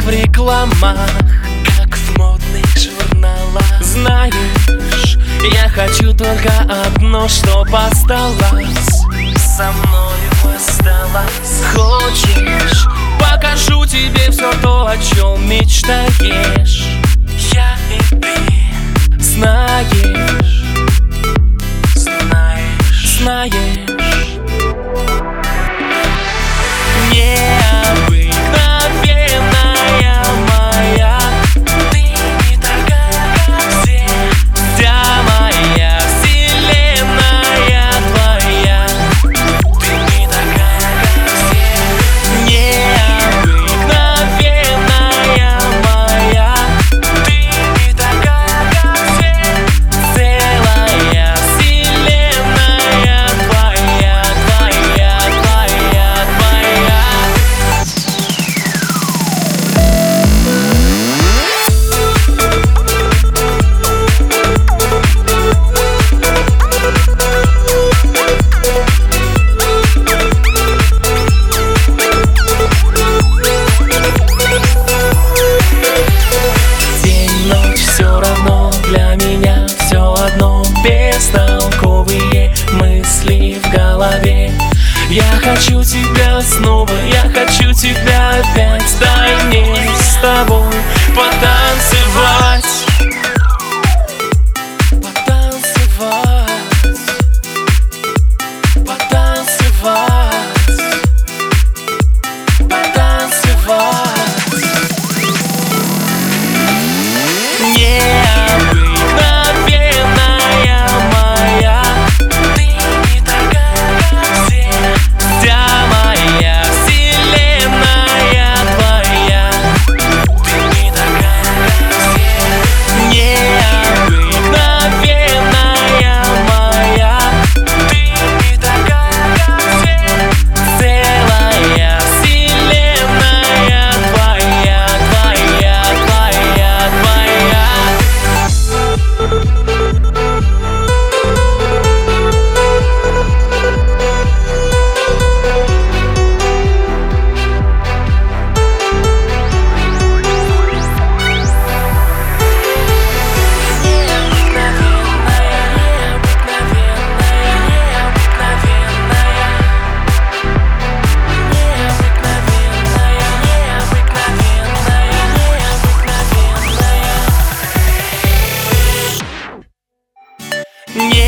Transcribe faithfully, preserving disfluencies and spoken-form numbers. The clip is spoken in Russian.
в рекламах, как в модных журналах. Знаешь, я хочу только одно, чтоб осталось, со мною осталось. Хочешь, покажу тебе все то, о чем мечтаешь. Я и ты знаешь, знаешь, знаешь. Для меня все одно, бестолковые мысли в голове. Я хочу тебя снова, я хочу тебя опять. Дай мне с тобой потанцевать, потанцевать, потанцевать, потанцевать. Yeah.